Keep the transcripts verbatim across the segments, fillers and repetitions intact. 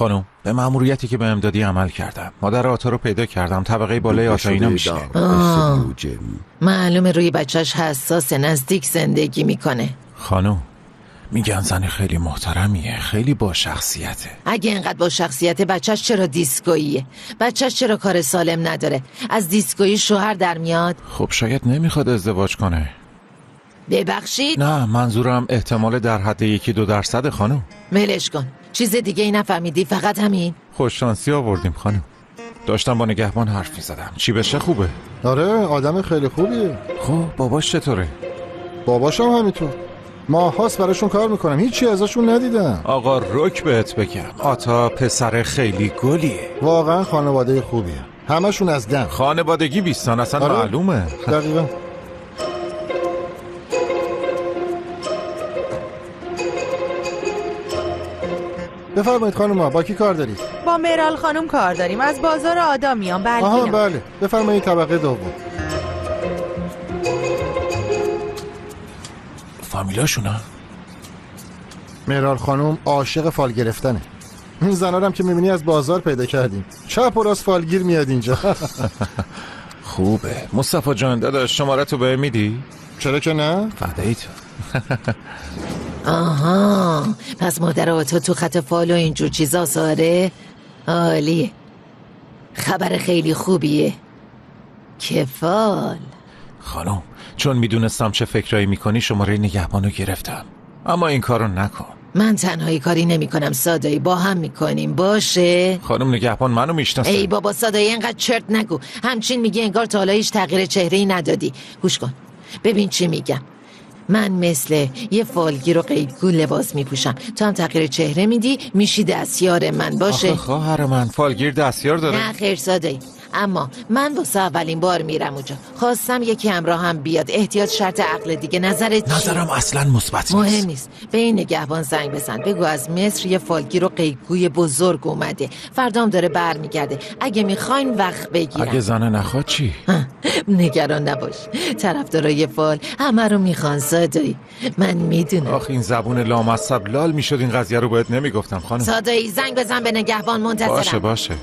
خانم به مأموریتی که بهم دادی عمل کردم. مادر آتا رو پیدا کردم، طبقه بالای آتا اینا میشه. معلومه روی بچهش حساس، نزدیک زندگی میکنه. خانم میگن زن خیلی محترمیه، خیلی با شخصیته. اگه اینقدر با شخصیت، بچهش چرا دیسکوییه؟ بچهش چرا کار سالم نداره؟ از دیسکویی شوهر در میاد؟ خب شاید نمیخواد ازدواج کنه. ببخشید؟ نه منظورم احتمال در حد یکی دو درصد خانم. ملش کن، چیز دیگه ای نفهمیدی؟ فقط همین؟ خوششانسی آوردیم خانم. داشتم با نگهبان حرف میزدم. چی بشه خوبه؟ آره آدم خیلی خوبیه. خب باباش چطوره؟ باباش هم همینطور، ماهاست براشون کار میکنم، هیچی ازشون ندیدم. آقا رک بهت بگم آتا پسر خیلی گلیه. واقعا خانواده خوبیه، همشون از دم. خانوادگی بیستان اصلا آره؟ معلومه. دقیقا. بفرمایید خانوما، با کی کار دارید؟ با میرال خانم کار داریم، از بازار آدا میان. بله. آها بله، بفرمایید طبقه دوم. فامیلاشونا؟ میرال خانم عاشق فال گرفتنه. این زنارم که میبینی از بازار پیدا کردیم، چپ و راست فالگیر میاد اینجا. خوبه. مصطفی جان داداش شماره تو به میدی؟ چرا که نه؟ فدایی تو. آها پس مادر آتا تو خط فال و اینجور چیزا ساره؟ عالیه، خبر خیلی خوبیه. کفال خانم چون میدونستم چه فکرایی میکنی شماره نگهبانو گرفتم، اما این کارو نکن. من تنهایی کاری نمی کنم سادایی، با هم میکنیم باشه؟ خانم نگهبان منو میشناسه. ای بابا سادایی اینقدر چرت نگو، همچین میگی انگار تا حالا هیچ تغییر چهره‌ای ندادی. گوش کن ببین چی میگم. من مثل یه فالگیر و قیدگو لباس میپوشم، تو هم تغییر چهره میدی، میشی دستیار من باشه؟ آخه خواهر من فالگیر دستیار داره؟ نه خیر سادایی، اما من واسه اولین بار میرم اونجا، خواستم یکی همراه هم بیاد. احتیاط شرط عقل دیگه. نظرت چیه؟ نظرم اصلا مثبت نیست. مهم نیست. به این نگهبان زنگ بزن بگو از مصر یه فالگیر و قیقوی بزرگ اومده، فردام داره برمیگرده. اگه میخواین وقت بگیرم. اگه زنه نخواد چی؟ نگران نباش، طرفدارای فال همه رو میخوان سادایی، من میدونم. آخه این زبون لامصب لال میشد این قضیه رو باید نمیگفتم خانم. سادایی زنگ بزن به نگهبان، منتظرم. باشه باشه.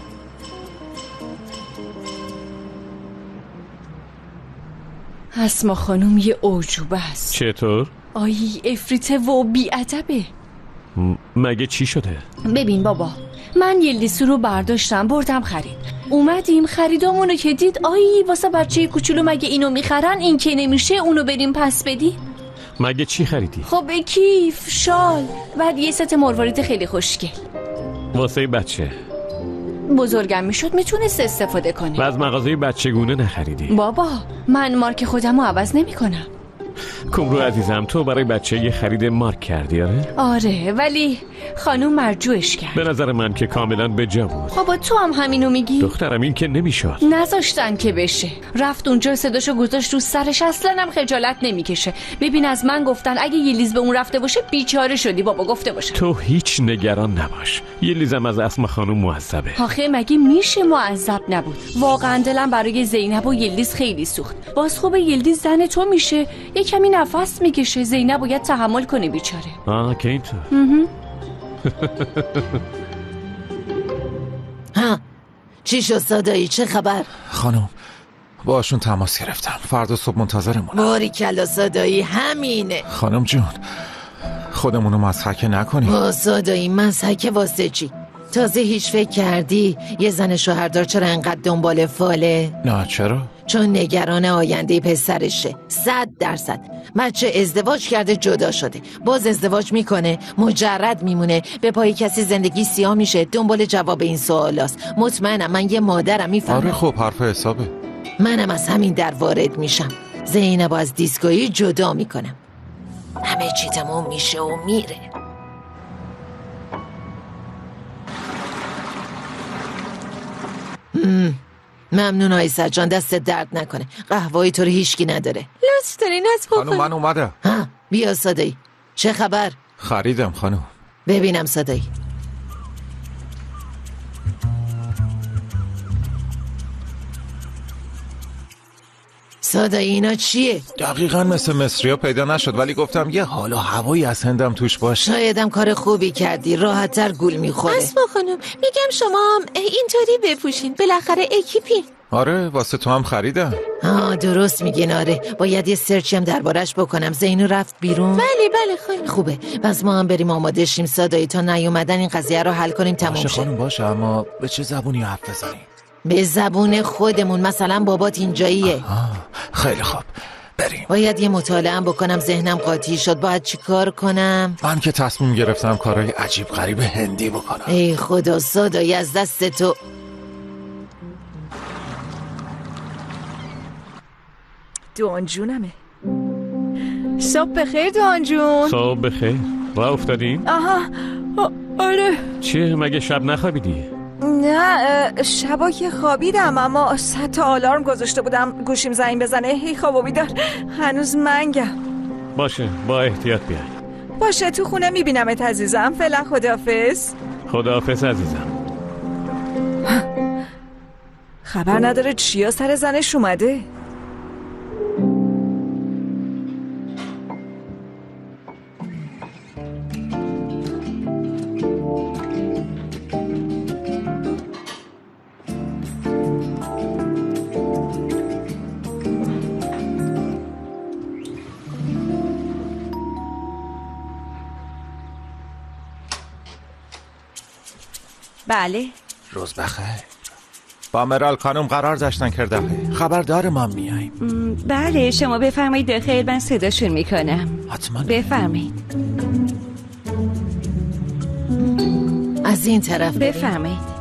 اسما خانم یه اعجوبه است. چطور؟ آی افریته و بی‌ادبه. م- مگه چی شده؟ ببین بابا، من یه لیسو رو برداشتم بردم خرید، اومدیم خریدامونو که دید آی واسه بچه کوچولو مگه اینو میخرن، این که نمیشه اونو بریم پس بدی. مگه چی خریدی؟ خب کیف، شال، بعد یه ست مروارید خیلی خوشگل واسه بچه. بزرگم میشد میتونست استفاده کنه. و از مغازه بچگونه نخریدی؟ بابا من مارک خودمو عوض نمی کنم. کمرو عزیزم تو برای بچه یه خرید مارک کردی آره؟ آره ولی خانوم مرجوعش کرد. به نظر من که کاملا بجا بود. بابا تو هم همینو میگی؟ دخترم این که نمیشد. نذاشتن که بشه، رفت اونجا صداشو گذاشت رو سرش، اصلا هم خجالت نمیکشه. ببین از من گفتن اگه یه لیز به اون رفته باشه بیچاره شدی. بابا گفته باشه. تو هیچ نگران نباش، یه لیزم از اسم خانوم معذبه. آخه مگه میشه معذب نبود؟ واقعا دلم برای زینب و یلدیز خیلی سوخت. باز خوبه یلدیز زن تو میشه، یه کمی نفس میکشه، زینب باید تحمل کنه بیچاره. آه که اینطور. ها چی شد سادایی؟ چه خبر؟ خانم باشون تماس گرفتم، فردا صبح منتظرمونم. باریکلا سادایی، همینه. خانم جون خودمونو مضحک نکنیم. با سادایی مضحک واسه چی؟ تازه هیچ فکر کردی یه زن شوهردار چرا انقدر دنبال فاله؟ نه چرا؟ چون نگران آینده پسرشه. صد درصد بچه ازدواج کرده جدا شده، باز ازدواج میکنه مجرد میمونه، به پای کسی زندگی سیاه میشه، دنبال جواب این سوالاست. مطمئنم من یه مادرم میفهمم. آره خب حرف حسابه. منم از همین در وارد میشم، زینب از دیسکویی جدا میکنم، همه چی تموم میشه و میره. مم. ممنون آی سجان، دست درد نکنه. قهوه‌ای تو رو هیچکی نداره. لطف داری نت بخور. خانم من اومدم. ها بیا صدایی. چه خبر؟ خریدم خانم. ببینم صدایی. صدای اینا چیه؟ دقیقا مثل مصری ها پیدا نشد، ولی گفتم یه حال و هوایی از هندم توش باشه. شایدم کار خوبی کردی، راحت تر گول میخوره. اسما خانم میگم شما اینطوری بپوشین، بالاخره اکیپی. آره واسه تو هم خریدم. آه درست میگین. آره باید یه سرچی هم دربارش بکنم. زینو رفت بیرون؟ بله بله خانم. خوبه، پس ما هم بریم آماده شیم صدایی تا نیومدن این قضیه رو حل کنیم تموم باشه شه. خانم باشه، اما به چه زبونی حرف بزنیم؟ به زبون خودمون، مثلا بابات اینجاییه. آه خیلی خوب بریم. باید یه مطالعه هم بکنم، ذهنم قاطی شد. باید چی کار کنم؟ من که تصمیم گرفتم کارهای عجیب غریب هندی بکنم. ای خدا صدایی از دست تو. دوان جونمه. صبح بخیر دوان جون. صبح بخیر. راه افتادین؟ آها آره. چیه مگه شب نخوابیدی؟ نه شبا که خوابیدم، اما صد تا آلارم گذاشته بودم گوشیم زنگ بزنه هی خواب و بیدار. هنوز منگم. باشه با احتیاط بیای. باشه تو خونه میبینمت عزیزم. فعلا خداحافظ. خداحافظ عزیزم. خبر نداره چیا سر زنش اومده؟ بله روز بخیر. با مرال خانم قرار داشتن کرده خبردار ما میاییم. بله شما بفرمایید داخل، من صداشون میکنم. حتما بفرمایید. از این طرف بفرمایید.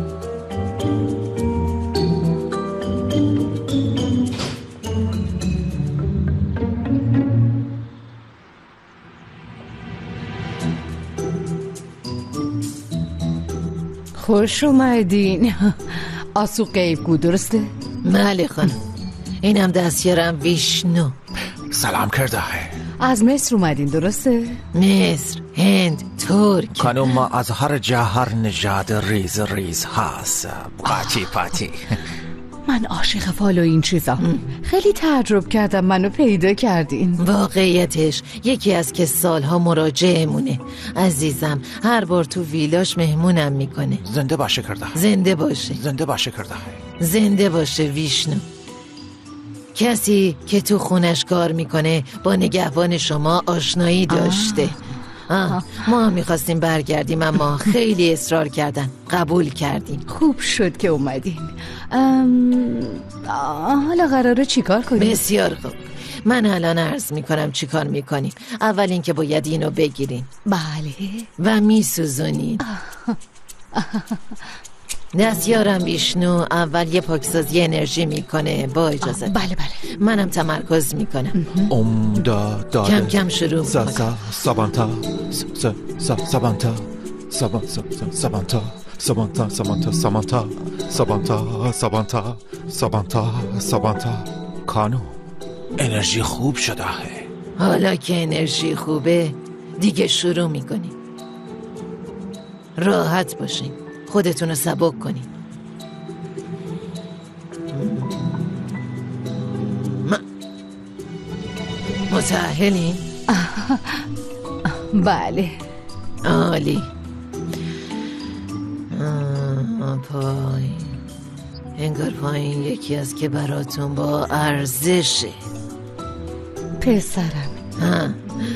خوش اومدین. آسو قیبگو درسته؟ بله خانم، اینم دستیارم ویشنو. سلام کرده. از مصر اومدین درسته؟ مصر، هند، ترک. خانم ما از هر جهر نژاد ریز ریز هست. پاتی پاتی. من عاشق فالو این چیزا. خیلی تعجب کردم منو پیدا کردین. واقعیتش یکی از که سالها مراجعمونه عزیزم. هر بار تو ویلاش مهمونم میکنه. زنده باشه کرده. زنده باشه. زنده باشه کرده. زنده باشه ویشنو. کسی که تو خونش کار میکنه با نگهبان شما آشنایی داشته. آه. آه. ما هم میخواستیم برگردیم اما خیلی اصرار کردن. قبول کردیم. خوب شد که اومدین. ام... حالا قراره چی کار کنیم؟ بسیار خوب. من الان عرض میکنم چی کار میکنیم. اول این که باید اینو بگیرین. بله. و میسوزونین. دستیارم ویشنو اول یه پاکسازی انرژی میکنه با اجازه. بله بله. منم تمرکز میکنم. امدا داده. کم کم شروع میکنم. سا سابانتا سابانتا سابانتا سابانتا سابانتا سابانتا سابانتا سابانتا سابانتا سابانتا. کانو انرژی خوب شده. حالا که انرژی خوبه دیگه شروع میکنیم. راحت باشین، خودتون رو سبک کنین. م... متأهلین؟ بله. عالی. پای انگار پایین یکی از که براتون با ارزشه. پسرم. ها.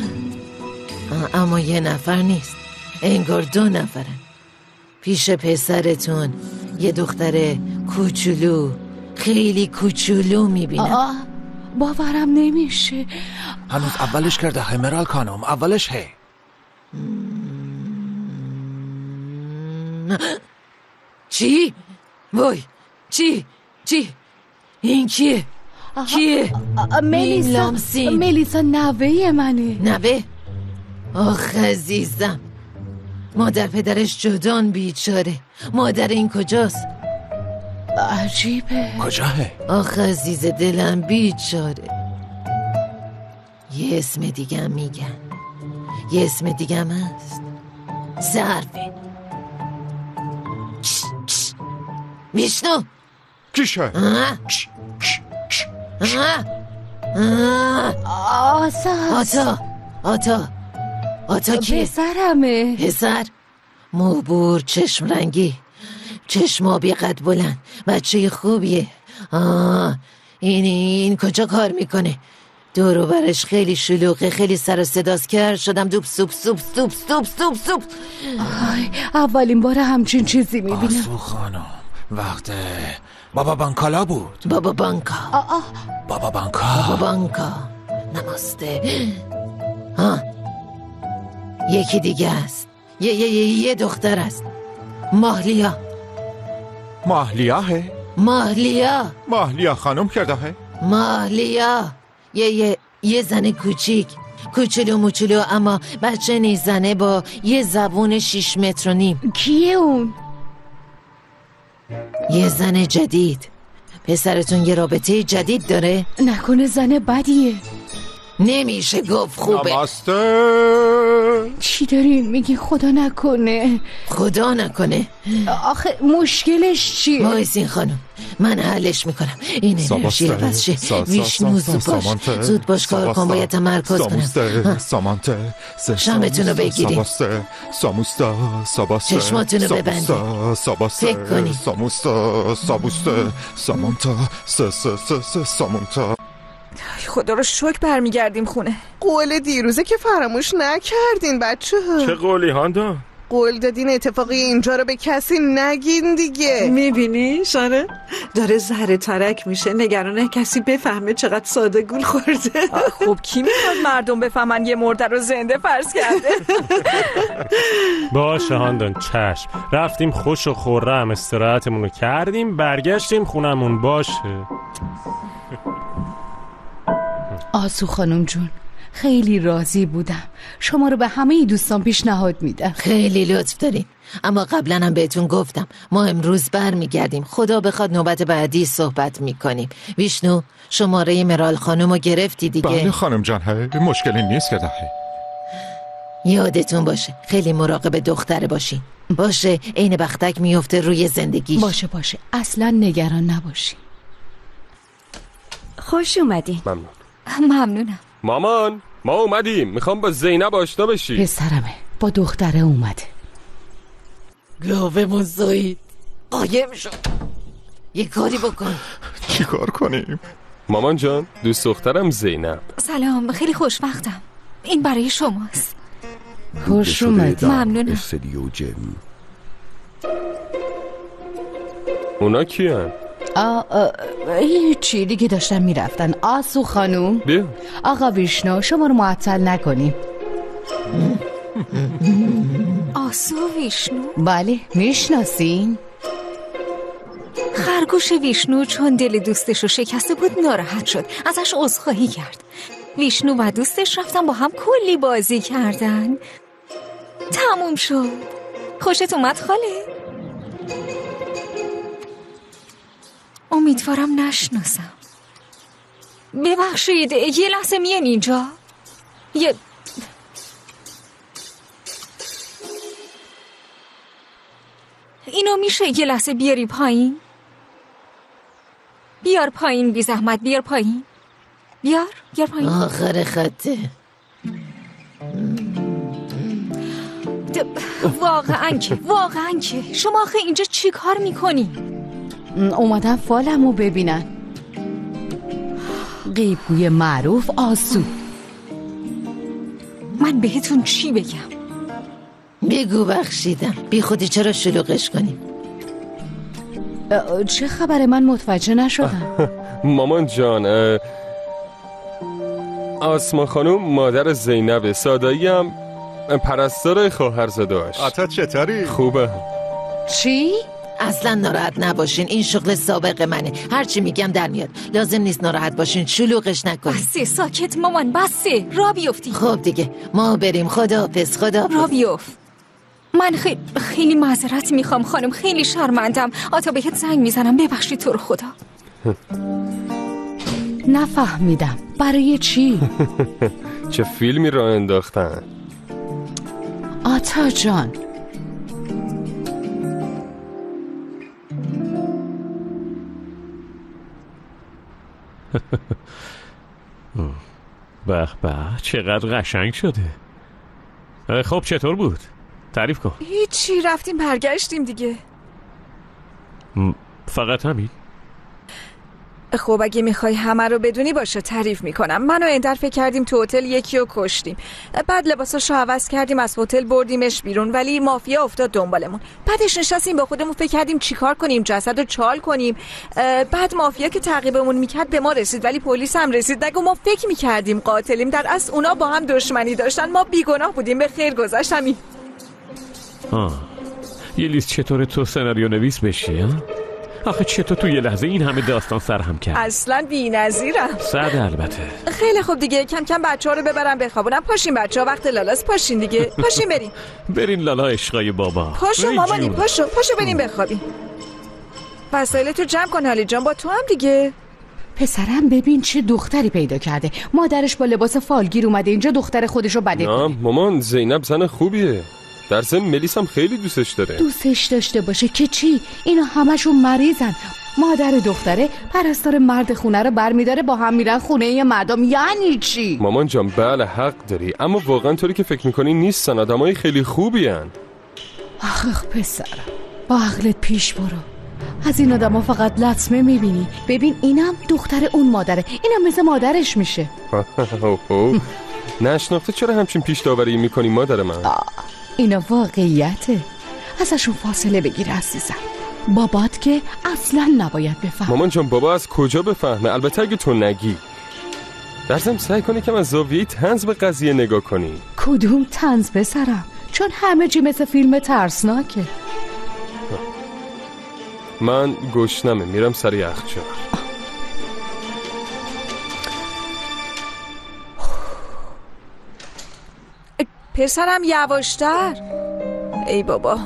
اما یه نفر نیست، انگار دو نفرن. پیش پسرتون یه دختر کوچولو، خیلی کوچولو میبینم. باورم نمیشه. هنوز اولش کرده همرال خانم، اولش هی. چی؟ وای چی؟ چی؟ این کیه؟ کیه؟ ملیسا. ملیسا نوه منه. نوه؟ آخ عزیزم، مادر پدرش جدان بیچاره. مادر این کجاست؟ عجیبه. کجاه؟ آخ عزیز دلم بیچاره. یه اسم دیگه هم میگن، یه اسم دیگه هم هست. زرفین. ویشنو چی شد؟ آه. آه. آساس آتا آتا آتا کیه؟ پسرمه. پسر موبور، چشم رنگی، چشم آبی قد بلند، بچه خوبیه. آه این این کجا کار میکنه؟ دور و برش خیلی شلوغه، خیلی سر و صداست کرد شدم دوب سوب سوب سوب سوب سوب سوب. آی اولین بار همچین چیزی میبینم. آسو خانم وقت بابا بانکالا بود. بابا بانکا آه آه. بابا بانکا بابا بانکا نماسته. ها یکی دیگه است، یه یه یه, یه دختر است، ماهلیا. ماهلیاه ماهلیا ماهلیا خانم کرده های ماهلیا یه یه یه زن کوچیک، کوچولو موچولو، اما بچه نیست، زنه با یه زبون شیش متر و نیم. کیه اون؟ یه زن جدید. پسرتون یه رابطه جدید داره؟ نکنه زن بدیه؟ نمیشه گفت خوبه. نماسته. چی دارین میگی؟ خدا نکنه. خدا نکنه. آخه مشکلش چیه؟ مایسین خانم من حلش میکنم. این انرژی عوض شه. ویشنو زود باش، زود باش کار کن، باید تمرکز کنم. سامانته شامتون رو بگیریم، ساموستا ساباسته چشماتون رو ببندید، فکر کنید. ساموستا سابوسته سامانتا سامانتا. خدا رو شکر برمیگردیم خونه. قول دیروزه که فراموش نکردین بچه ها. چه قولی هاندا؟ قول دادین اتفاقی اینجا رو به کسی نگین دیگه. میبینی شاره داره زهره ترک میشه، نگرانه کسی بفهمه چقدر ساده گول خورده. خب کی میخواد مردم بفهمن یه مرده رو زنده فرض کرده؟ باشه هاندان چشم. رفتیم خوش و خورم استراحتمون رو کردیم، برگشتیم خونمون. باشه آسو خانم جون خیلی راضی بودم. شما رو به همه دوستان پیشنهاد میدم. خیلی لطف دارین، اما قبلا هم بهتون گفتم ما امروز بر میگردیم. خدا بخواد نوبت بعدی صحبت میکنیم. ویشنو شماره مرال خانم رو گرفتی دیگه؟ بله خانم جان، های مشکلی نیست که ده. یادتون باشه خیلی مراقب دختره باشین. باشه عین بختک میفته روی زندگیش. باشه باشه اصلا نگران نباشین. خوش اومدین. ممنون. ممنونم. مامان ما اومدیم، میخوام با زینب آشنا بشی. پسرمه با دختره اومده. گاوه مزایید قایم شد. یه کاری بکن. چی کار کنیم؟ مامان جان دوست دخترم زینب. سلام، خیلی خوشبختم. این برای شماست. خوش اومدی. ممنونم. اونا کیان؟ هیچی دیگه داشتن میرفتن. آسو خانوم بیا. آقا ویشنو شما رو معطل نکنیم. آسو ویشنو؟ بله میشناسین؟ خرگوش ویشنو چون دل دوستش رو شکسته بود ناراحت شد، ازش عذرخواهی کرد. ویشنو و دوستش رفتن با هم کلی بازی کردن. تموم شد. خوشت اومد خاله؟ امیدوارم نشناسم. ببخشید یه لحظه میان اینجا. یه اینو میشه یه لحظه بیاری پایین؟ بیار پایین بی زحمت، بیار پایین. بیار بیار پایین. آخر خطه. واقعا که واقعا که شما آخه اینجا چی کار میکنی؟ اومدن فالمو ببینن. قیبگوی معروف آسو. من بهتون چی بگم؟ بگو بخشیدم. بی خودی چرا شلوغش کنیم؟ چه خبره؟ من متوجه نشدم. مامان جان آسما خانم مادر زینب، سادایی هم پرستار خواهرزاده‌اش. آتا چطوری؟ خوبه. چی؟ اصلا ناراحت نباشین، این شغل سابق منه. هرچی میگم در میاد. لازم نیست ناراحت باشین، شلوغش نکنین. بسه ساکت مامان، بسه. را بیفتی. خب دیگه ما بریم. خداحافظ. خداحافظ. را بیفت. من خیلی خیلی معذرت میخوام خانم، خیلی شرمندم. آتا بهت زنگ میزنم، ببخشید تو رو خدا. نفهمیدم برای چی؟ چه فیلمی را انداختن؟ آتا جان به به چقدر قشنگ شده. خب چطور بود؟ تعریف کن. هیچی، رفتیم برگشتیم دیگه. فقط همین؟ خب اگه میخوای همه رو بدونی باشه تعریف میکنم. من و اندر فکر کردیم تو هتل یکی رو کشتیم، بعد لباساشو عوض کردیم از هتل بردیمش بیرون، ولی مافیا افتاد دنبالمون. بعدش نشستیم با خودمون فکر کردیم چیکار کنیم، جسد رو چال کنیم. بعد مافیا که تعقیبمون میکرد به ما رسید، ولی پلیس هم رسید. نگو ما فکر میکردیم قاتلیم، در اصل اونا با هم دشمنی داشتن، ما بیگناه بودیم، به خیر گذشت. همین. آه یلیز چطور تو سناریو نویس بشی ها؟ آخه چطور تو یه لحظه این همه داستان سرهم کرد؟ اصلا بی‌نظیرم. صد البته. خیلی خوب دیگه، کم کم بچه‌ها رو ببرم بخوابونم. پاشین بچه‌ها، وقت لالاس، پاشین دیگه. پاشین بریم. برین لالا عشقای بابا. پاشو مامانی، پاشو پاشو بریم بخوابیم. وسایلتو جمع کن حالی جان، با تو هم دیگه. پسرم ببین چه دختری پیدا کرده. مادرش با لباس فالگیر اومده اینجا دختر خودشو بده کنه. نه مامان، زینب زن خوبیه. در ضمن ملیس هم خیلی دوستش داره. دوستش داشته باشه که چی؟ اینا همشون مریضن. مادر دختره پرستار مرد خونه رو برمیداره، با هم میرن خونه یه مردم. یعنی چی؟ مامان جان بله حق داری، اما واقعا طوری که فکر میکنی نیستن. آدمای خیلی خوبی هن. آخ پسرم با عقلت پیش برو. از این آدم ها فقط لطمه میبینی. ببین اینم دختر اون مادره، اینم مثل مادرش میشه. نشناخته چرا همچین پیش داوری میکنی مادر من؟ اینا واقعیته، ازشون فاصله بگیر عزیزم. بابات که اصلا نباید بفهم. مامان جان بابا از کجا بفهمه؟ البته اگه تو نگی. در ضمن سعی کنی که از زاویه طنز به قضیه نگاه کنی. کدوم طنز پسرم؟ چون همه چی مثل فیلم ترسناکه. من گشنمه، میرم سر یخچال. پسرم یواشتر. ای بابا.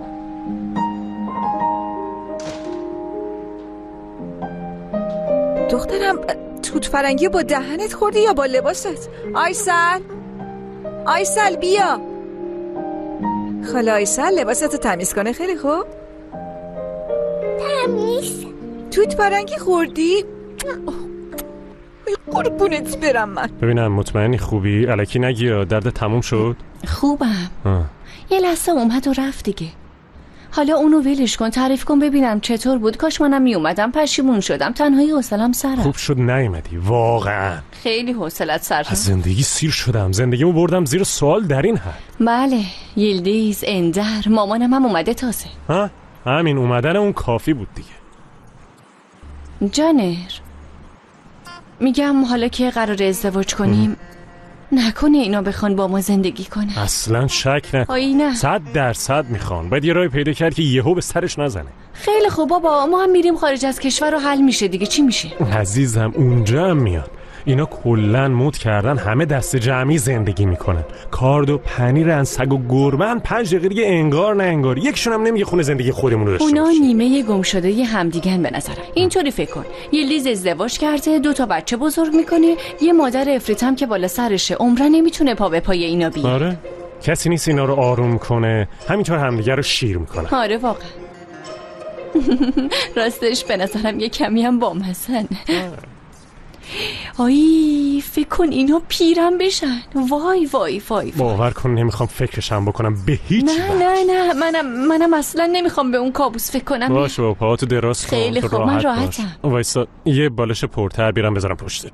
دخترم توت فرنگی با دهنت خوردی یا با لباست؟ آیسل آیسل بیا. خاله آیسل لباستو تمیز کنه. خیلی خوب. تمیز. توت فرنگی خوردی؟ قربونت برم من. ببینم مطمئنی خوبی؟ الکی نگی درد تموم شد؟ خوبم. آه. یه لحظه اومد و رفت دیگه. حالا اونو ولش کن، تعریف کن ببینم چطور بود. کاش منم می اومدم، پشیمون شدم، تنهایی حوصله‌ام سره. خوب شد نیومدی واقعا. خیلی حوصله‌ات سر شد. از زندگی سیر شدم، زندگیمو بردم زیر سوال در این حد. بله یلدیز، اندر، مامانم هم اومده تازه. ها همین اومدن اون کافی بود دیگه. جانر میگم حالا که قرار ازدواج کنیم نکنه اینا بخوان با ما زندگی کنه. اصلا شک نکن. آی نه صد درصد میخوان. باید یه راهی پیدا کرد که یهو به سرش نزنه. خیلی خوب بابا، ما هم میریم خارج از کشور و حل میشه دیگه. چی میشه عزیزم؟ اونجا هم میان. اینا کلن مود کردن همه دست جمعی زندگی میکنن. کارد و پنیرن، سگ و گربن، پنج دقیقه دیگه انگار نه انگار. یکشون هم نمیگه خونه زندگی خودمون رو داشته اونا باشیم. نیمه گم شده ی همدیگن به نظرم. اینطوری فکر کن یلدیز ازدواج کرده، دو تا بچه بزرگ میکنه، یه مادر افریتم که بالا سرشه، عمرا نمیتونه پا به پای اینا بیاره. آره کسی نیست اینا رو آروم کنه، همینطور همدیگه رو شیر میکنن. آره واقعا. راستش به نظرم یه کمی هم بامزن. آی فکر کن اینا پیرم بشن. وای وای وای باور کن نمیخوام فکرشم بکنم به هیچ نه وقت. نه نه منم منم اصلا نمیخوام به اون کابوس فکر کنم. باشه با پاهاتو دراز کن. خیلی خوب من راحتم. وایسا یه بالش پرتر بیارم بذارم پشتت.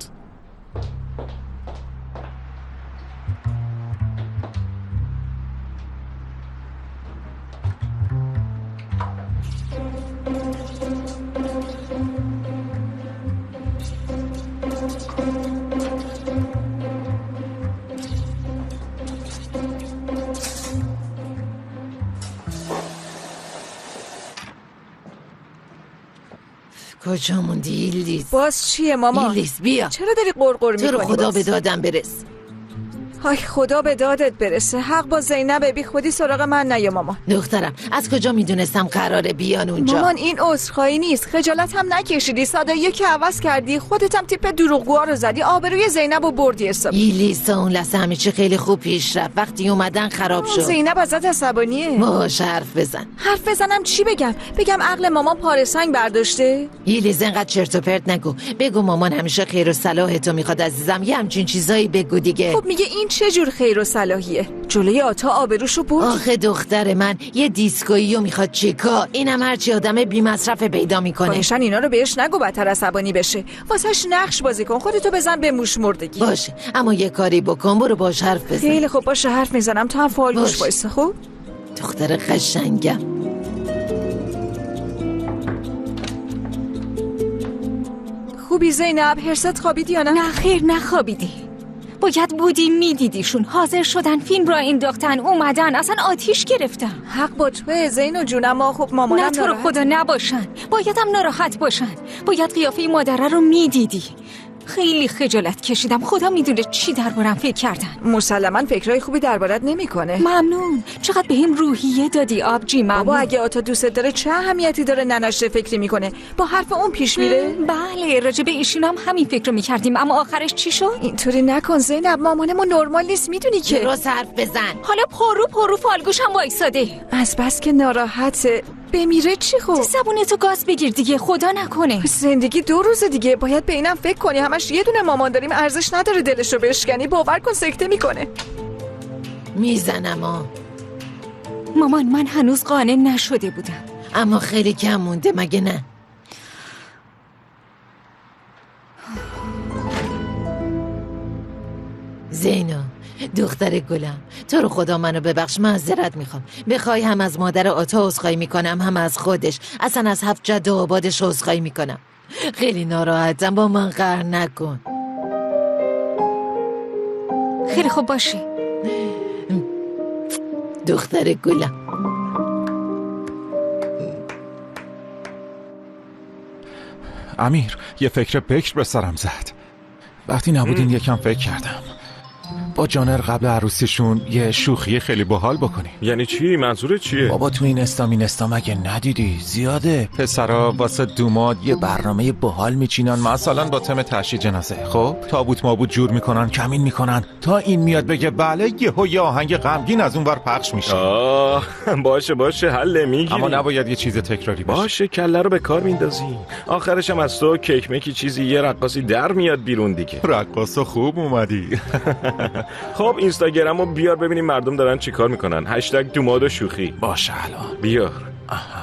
کجا موندی یلدیز؟ باز چیه ماما؟ یلدیز بیا. چرا داری قرقر میکنی؟ تو رو خدا به دادم برس. های خدا به دادت برسه. حق با زینب، بی خودی سراغ من نیا مامان. دخترم از کجا میدونستم قراره بیان اونجا؟ مامان این عذرخواهی نیست، خجالت هم نکشیدی، صدایی که عوض کردی، خودت هم تیپ دروغگوها رو زدی، آبروی زینب و بردی حساب. لیسا اون لحظه همه چی خیلی خوب پیش رفت، وقتی اومدن خراب شد. زینب ازت عصبانیه. باش حرف بزن. حرف بزنم چی بگم؟ بگم عقل مامان پاره سنگ برداشته؟ لیز اینقدر چرت و پرت نگو. بگو مامان همیشه خیر و صلاح تو میخواد عزیزم، یه همچین چیزایی بگو دیگه. خب میگه این چه جور خیر و صلاحیه؟ جلوی آتا آبروشو برد. آخه دختر من یه دیسکوییو میخواد چیکار؟ اینم هرچی آدم بی مصرف پیدا میکنه. باشن اینا رو بهش نگو بدتر عصبانی بشه. واسش نقش بازی کن، خودتو بزن به موش مردگی. باشه اما یه کاری بکن، برو باش حرف بزن. خیلی خب باشه حرف میزنم، تو هم فالگوش وایسا. خب دختر قشنگم. خوبی زینب؟ هرست خوابیدی یا نه؟ نه خیر نخوابیدی، باید بودی میدیدیشون. حاضر شدن، فیلم را انداختن، اومدن، اصلا آتیش گرفتن. حق با توه زینو جون، اما خب مامانم نه تو رو خدا نباشن، بایدم ناراحت باشن. باید قیافه مادره رو میدیدی. خیلی خجالت کشیدم، خدا میدونه چی دربارم فکر کردن. مسلما فکرای خوبی دربارت نمیکنه. ممنون، چقدر بهم روحیه دادی آبجی. ممنون. بابا اگه آتا دوست داره چه اهمیتی داره ننش فکری میکنه؟ با حرف اون پیش میره. بله راجع به ایشون هم همین فکر رو میکردیم، اما آخرش چی شد؟ اینطوری نکن زینب، مامانمون نرمال نیست، میدونی که. درست حرف بزن. حالا پرو پرو فالگوش هم وایساده. از بس که ناراحته بمیره چی خب؟ زبونتو گاز بگیر دیگه، خدا نکنه. زندگی دو روز دیگه، باید به اینم فکر کنی. همش یه دونه مامان داریم، ارزش نداره دلشو بشکنی. باور کن سکته میکنه. میزنم ها. مامان من هنوز قانع نشده بودم، اما خیلی کم مونده مگه نه؟ زینو دختر گلم، تو رو خدا منو ببخش، معذرت میخوام. بخوای هم از مادر آتا عذرخواهی میکنم، هم از خودش، اصلا از هفت جد و آبادش عذرخواهی میکنم. خیلی ناراحتم، با من قهر نکن. خیلی خوب باشه دختر گلم. امیر یه فکر بکر به سرم زد. وقتی نبودین یکم فکر کردم با جانر قبل عروسیشون یه شوخی خیلی باحال بکنیم. یعنی چی؟ منظورت چیه؟ بابا تو این استا این استا مگه ندیدی؟ زیاده پسرا واسه دوماد یه برنامه باحال میچینن، مثلا با تم تشییع جنازه. خب تابوت مابوت جور میکنن، کمین میکنن، تا این میاد بگه بله یهو یه آهنگ غمگین از اون ور پخش میشه. آه باشه باشه حل میگیری، اما نباید یه چیز تکراری باشه. باشه کله رو به کار میندازی، آخرش هم از تو کیک مکی چیزی یه رقاصی در میاد بیرون دیگه. رقاصا خوب اومدی. خب اینستاگرامو بیار ببینیم مردم دارن چی کار میکنن. هشتگ دوماد و شوخی. باشه الان بیار. آها.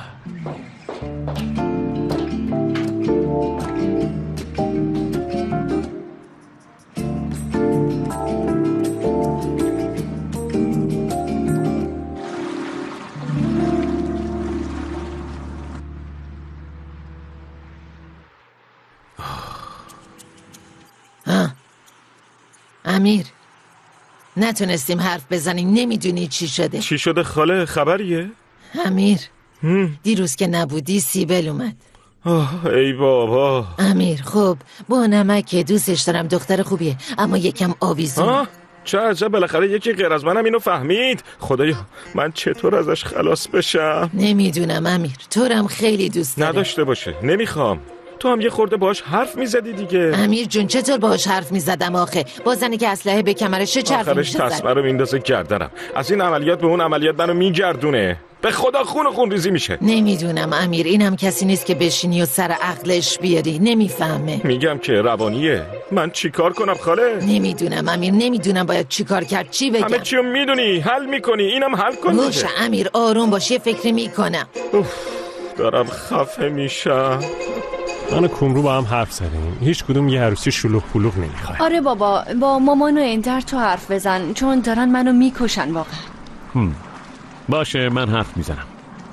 امیر نتونستیم حرف بزنیم، نمیدونی چی شده. چی شده خاله؟ خبریه؟ امیر دیروز که نبودی سیبل اومد. آه ای بابا. امیر خب با نمک دوستش دارم، دختر خوبیه اما یکم آویزونه. چه عجب، بالاخره یکی غیر از منم اینو فهمید. خدایا من چطور ازش خلاص بشم؟ نمیدونم امیر، تو رم خیلی دوست دارم. نداشته باشه، نمیخوام. تو هم یه خورده باش حرف میزدی دیگه. امیر جون چطور باش حرف میزدم آخه؟ با زنی که اسلحه به کمرش چه حرفی میشه زد؟ آخرش تسمه رو میندازه گردنم، از این عملیات به اون عملیات منو میگردونه. به خدا خون و خون ریزی میشه. نمیدونم امیر، اینم کسی نیست که بشینی و سر عقلش بیاری، نمیفهمه. میگم که روانیه. من چیکار کنم خاله؟ نمیدونم امیر، نمیدونم باید چیکار کرد، چی بگم؟ همه چیو میدونی، حل میکنی، اینم حل کن. باشه امیر آروم باش، یه فکری میکنم. دارم خفه میشم. من و کمرو با هم حرف زدیم، هیچ کدوم یه عروسی شلوغ پلوغ نمیخواد. آره بابا، با مامان و اندر تو حرف بزن، چون دارن منو میکشن واقعا. هم. باشه من حرف میزنم.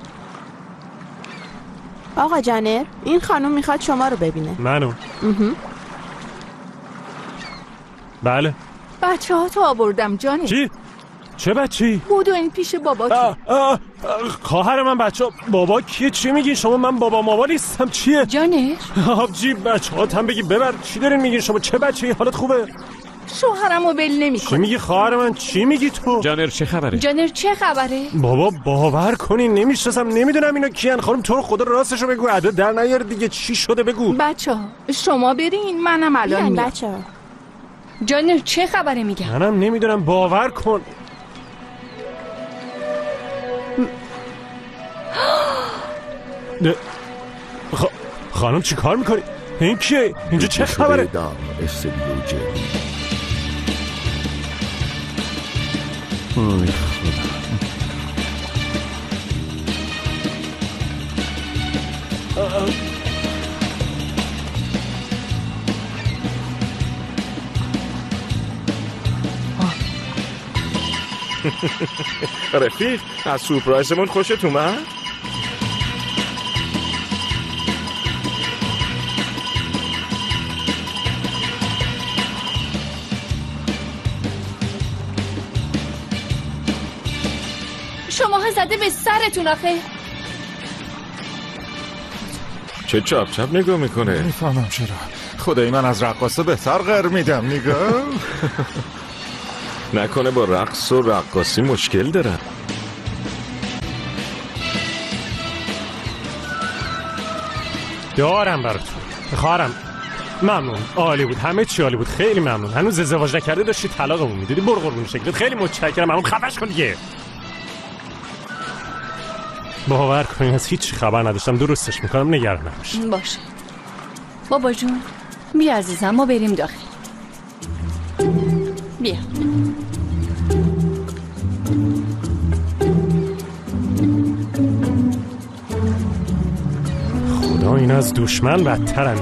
آقا جانر، این خانم میخواد شما رو ببینه. منو؟ بله. بچه ها تو آوردم جانر. چی؟ چه بچی؟ بودو این پیش بابا کی؟ خواهر من بچه ها. بابا کیه؟ چی میگین شما؟ من بابا ماما نیستم. چیه؟ جانر؟ آبجی بچه ها هم بگی ببر. چی دارین میگین شما؟ چه بچه‌ای؟ حالت خوبه؟ شوهرمو ول چی نمی‌کنه. میگی خواهر من؟ چی میگی تو؟ جانر چه خبره؟ جانر چه خبره؟ بابا باور کنین نمیشناسم، نمیدونم اینا کیان. خانم تو رو خدا راستشو بگو، ادا در نیار دیگه. چی شده بگو. بچه‌ها شما برین، منم الان میام. بچه‌ها جانر چه خبره میگم؟ منم نمیدونم، باور کن. خ... خانم چی کار میکنی؟ این کیه؟ اینجا چه خبره؟ رفیق از سورپرایزمون خوشت اومد؟ شماها زده به سرتون آخه. چه چاپ چاپ نگاه میکنه؟ میفهمم چرا. خدای من از رقاصه بهتر غر میدم. نگاه نکنه با رقص و رقاصی مشکل دارن. دارم براتون خواهرم. ممنون، عالی بود، همه چی عالی بود، خیلی ممنون. هنوز ازدواج نکرده داشتی طلاقمون میدادی. برو قربون شکلت، خیلی متشکرم. ممنون، خفش کن دیگه. باور کنین از هیچ خبر نداشتم. درستش میکنم، نگران نباشید. باشه بابا جون، بیا عزیزم ما بریم داخل. بیا. خدا این از دشمن بدترن.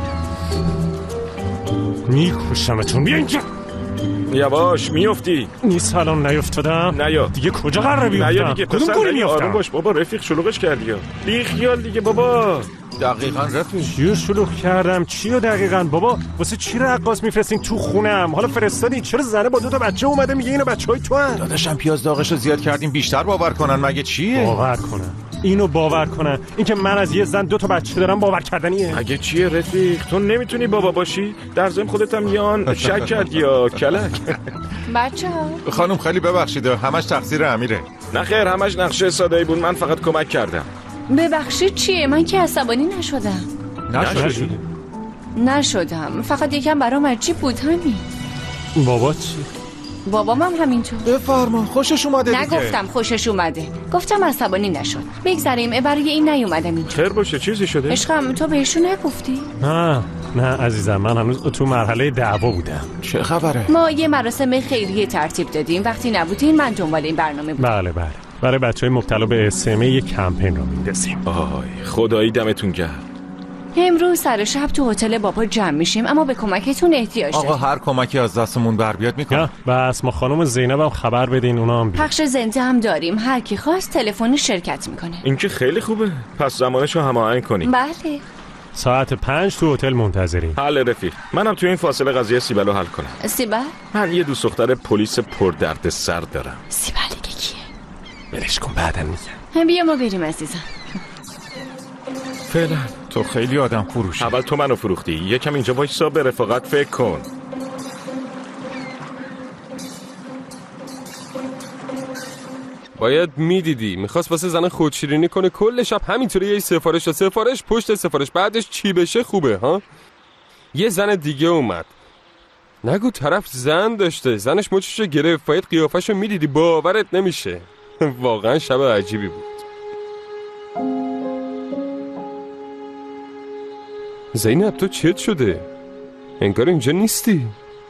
میکشمتون. بیا اینجا. یواش میافتی. نیست الان نیافتادم. نیا دیگه کجا قراره بیافتم؟ نیا دیگه کدوم گوری میافتم؟ آروم باش بابا، رفیق شلوغش کردی. بی خیال دیگه بابا. دقیقاً رفیق. چیو شلوغ کردم؟ چیو دقیقاً بابا؟ واسه چی رقاص میفرستین تو خونم؟ حالا فرستادین چرا زنه با دو تا بچه اومده میگه اینو بچهای تو ان؟ داداشم پیاز داغشو زیاد کردیم بیشتر باور کنن مگه چیه؟ باور کنن. اینو باور کنن. اینکه من از یه زن دو تا بچه دارم باور کردنیه؟ اگه چیه رفیق؟ تو نمیتونی بابا باشی؟ در ضمن خودت هم یان شک کردی یا کلک. بچه‌ها خانم خیلی ببخشید، همش تقصیر امیره. نه خیر، همش نقشه ساده‌ای بود، من فقط کمک کردم. ببخشید چیه؟ من که عصبانی نشدم. نشدی؟ نشدم، فقط یکم برام عجیب بود همین. بابا چی؟ بابام هم همینطور. بفرما، خوشش اومده دیگه. نگفتم خوشش اومده، گفتم عصبانی نشد. بگذاریم، برای این نیومدم اینجا. خیر باشه، چیزی شده؟ عشقم تو بهشون نگفتی؟ نه نه عزیزم، من هنوز تو مرحله دعوا بودم. چه خبره؟ ما یه مراسم خیریه ترتیب دادیم، وقتی نبودین من دنبال این برنامه بودم. بله بله، برای بچهای مبتلا به اس‌ام یک کمپین رو میندازیم. آهای خدایی دمتون گرم. امروز سر شب تو هتل بابا جمع میشیم، اما به کمکتون احتیاج داریم. آقا هر کمکی از دستمون بر بیاد میکنم. بس ما خانم زینب هم خبر بدین، اونا هم بیاد. پخش زنده هم داریم، هر کی خواست تلفن شرکت میکنه. این که خیلی خوبه، پس زمانشو هماهنگ کنیم. بله. ساعت پنج تو هتل منتظریم. حل رفیق، منم تو این فاصله قضیه سیبلو حل کنم. سیبل؟ من یه دوست دختر پلیس پردرد سر دارم. سیبل دیگه کیه؟ ولش کن بعداً میگم. بیا ما بریم عزیزم. فعلا تو خیلی آدم فروشی. اول تو منو فروختی، یکم اینجا وایسا به رفاقت فکر کن. باید میدیدی میخواست واسه زن خودشیرینی کنه، کل شب همینطوری یه سفارش و سفارش پشت سفارش، بعدش چی بشه خوبه ها. یه زن دیگه اومد، نگو طرف زن داشته، زنش مچشو گرفت، باید قیافشو میدیدی باورت نمیشه. واقعا شب عجیبی بود. زینب تو چت شده؟ انگار اینجا نیستی.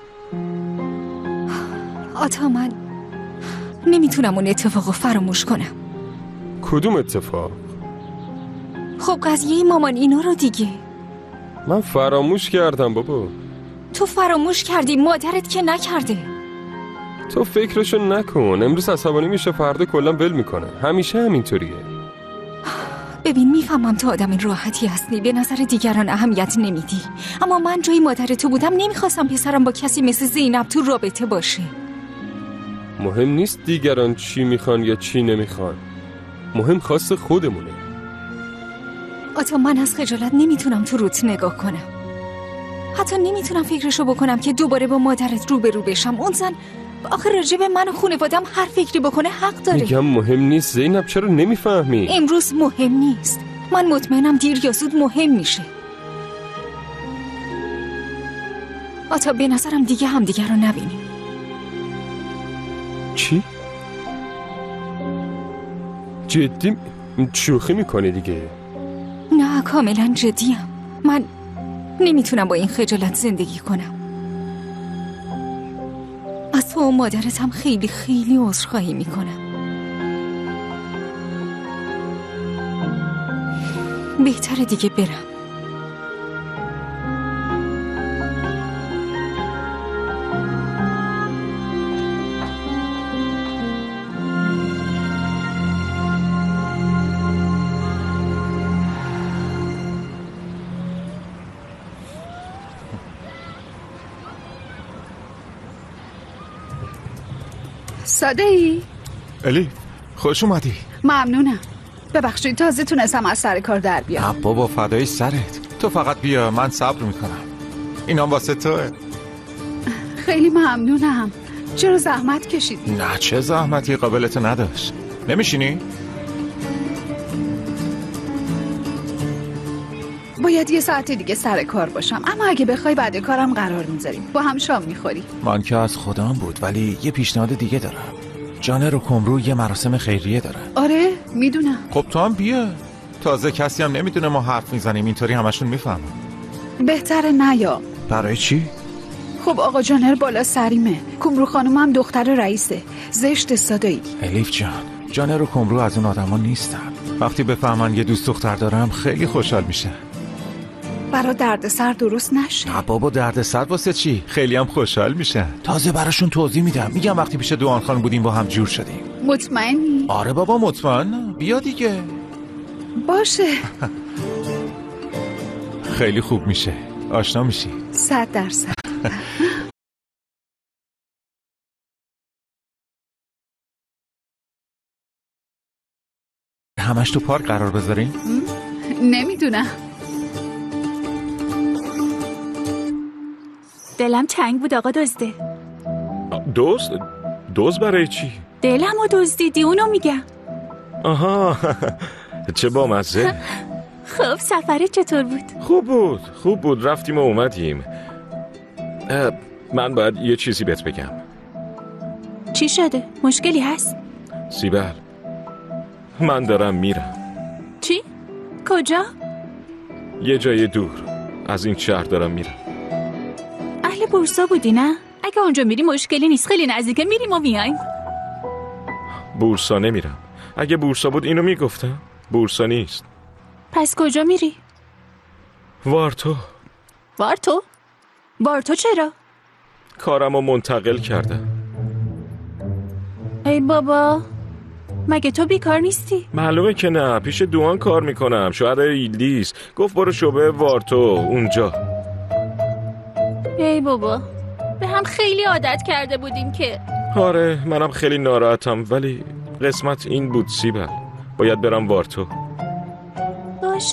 آتا من نمیتونم اون اتفاقو فراموش کنم. کدوم اتفاق؟ خب قضیه مامان اینا رو دیگه. من فراموش کردم بابا. تو فراموش کردی، مادرت که نکرده. تو فکرشو نکن، امروز عصبانی میشه فردا کلا ول میکنه، همیشه همینطوریه. ببین میفهمم تو آدم راحتی هستی، به نظر دیگران اهمیت نمیدی، اما من جای مادر تو بودم نمیخواستم پسرم با کسی مثل زینب تو رابطه باشه. مهم نیست دیگران چی میخوان یا چی نمیخوان، مهم خواست خودمونه. آتا من از خجالت نمیتونم تو روت نگاه کنم. حتی نمیتونم فکرشو بکنم که دوباره با مادرت روبرو بشم. اون زن آخر راجع به من و خانواده‌ام هر فکری بکنه حق داره. میگم مهم نیست زینب، چرا نمیفهمی؟ امروز مهم نیست. من مطمئنم دیر یا زود مهم میشه. آتا به نظرم دیگه همدیگه رو نبینیم. چی؟ جدی شوخی میکنی دیگه؟ نه کاملا جدیم. من نمیتونم با این خجالت زندگی کنم. از تو و مادرتم خیلی خیلی عذرخواهی میکنم. بهتره دیگه برم. ساده ای؟ الی خوش اومدی. ممنونم. ببخشید تازه تونستم از سر کار در بیام. نه بابا فدای سرت. تو فقط بیا، من صبر میکنم. اینام واسه توه. خیلی ممنونم. چرا زحمت کشیدی؟ نه چه زحمتی، قابلت نداشت. نمیشینی؟ باید یه ساعت دیگه سر کار باشم، اما اگه بخوای بعد کارم قرار میذاریم، با هم شام میخوری. من که از خودم بود، ولی یه پیشنهاد دیگه دارم. جانر و کمرو یه مراسم خیریه دارن. آره میدونم. خب تو هم بیا. تازه کسی هم نمیدونه ما حرف میزنیم، اینطوری همشون میفهمن. بهتره نیا. برای چی؟ خب آقا جانر بالا سریمه. کمرو خانم هم دختر رئیسه. زشت صدایی. الیف جان، جانر و کمرو از اون آدما نیستن. وقتی بفهمن یه دوست دختر دارم خیلی خوشحال میشه. برا دردسر درست نشه. نه بابا دردسر واسه چی؟ خیلی هم خوشحال میشن. تازه براشون توضیح میدم. میگم وقتی پیش دوان خان بودیم با هم جور شدیم. مطمئنی؟ آره بابا مطمئنم. بیا دیگه. باشه. خیلی خوب میشه. آشنا میشی. صد درصد. همش تو پارک قرار بذاریم؟ نمیدونم. دلم تنگ بود آقا دزده. دوز؟ دوز برای چی؟ دلمو دزدیدی، اونو میگم. آها چه بامزه. خب سفرت چطور بود؟ خوب بود خوب بود رفتیم و اومدیم. من باید یه چیزی بهت بگم. چی شده؟ مشکلی هست؟ سیبل من دارم میرم. چی؟ کجا؟ یه جای دور از این شهر دارم میرم. اهل بورسا بودی نه؟ اگه اونجا میری مشکلی نیست، خیلی نزدیکه، میریم و میایم. بورسا نمیرم. اگه بورسا بود اینو میگفتم. بورسا نیست. پس کجا میری؟ وارتو. وارتو؟ وارتو چرا؟ کارمو منتقل کردم. ای بابا مگه تو بیکار نیستی؟ معلومه که نه، پیش دوان کار میکنم، شوهر ایلدیس. گفت برو شعبه وارتو اونجا. ای بابا به هم خیلی عادت کرده بودیم که. آره منم خیلی ناراحتم، ولی قسمت این بود سیبل، باید برم وارتو. باش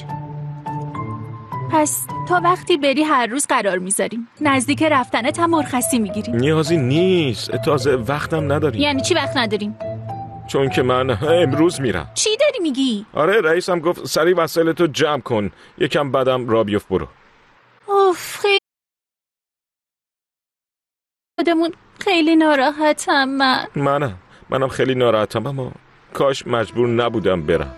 پس تا وقتی بری هر روز قرار میذاریم، نزدیک رفتنت هم مرخصی میگیریم. نیازی نیست، تازه وقتم نداریم. یعنی چی وقت نداریم؟ چون که من امروز میرم. چی داری میگی؟ آره رئیسم گفت سریع وسایلتو جمع کن، یکم بعدم را بیفت برو. اوف خیلی خودمون خیلی ناراحتم. من منم منم خیلی ناراحتم، اما کاش مجبور نبودم برم.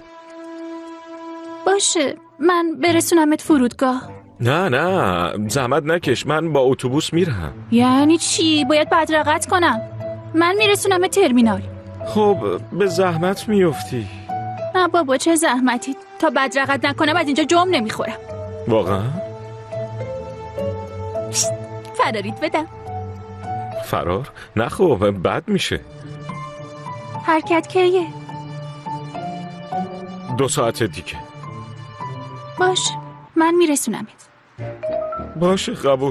باشه من برسونمت فرودگاه. نه نه زحمت نکش، من با اتوبوس میرم. یعنی چی؟ باید بدرقت کنم؟ من میرسونمت ترمینال. خب به زحمت میفتی. نه بابا چه زحمتی، تا بدرقت نکنم از اینجا جم نمیخورم. واقعا؟ فرارید بدم. فرار؟ نه خب بد میشه. حرکت کیه؟ دو ساعت دیگه. باش من میرسونمت. باشه قبول.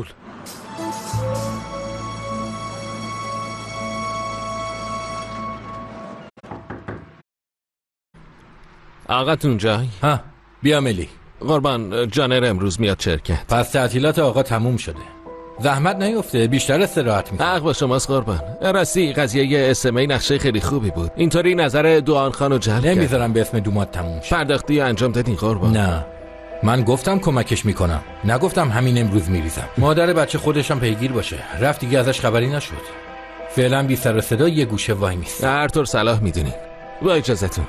آقا تونجای؟ ها بیا ملی. قربان جانر امروز میاد شرکت. پس تعطیلات آقا تموم شده. زحمت نیفته، بیشتر استراحت میکنه. حق با شماست قربان. راستی قضیه اس ام ای نقشه خیلی خوبی بود. اینطوری نظر دوان خانو جلب کرد. نمیذارم به اسم دومات تموم شه. پرداختی انجام دادین قربان؟ نه. من گفتم کمکش میکنم. نگفتم همین امروز میریزم. مادر بچه خودشم پیگیر باشه. رفت دیگه ازش خبری نشد. فعلا بی سر و صدا یه گوشه وای میست. هر طور صلاح میدونین. با اجازهتون.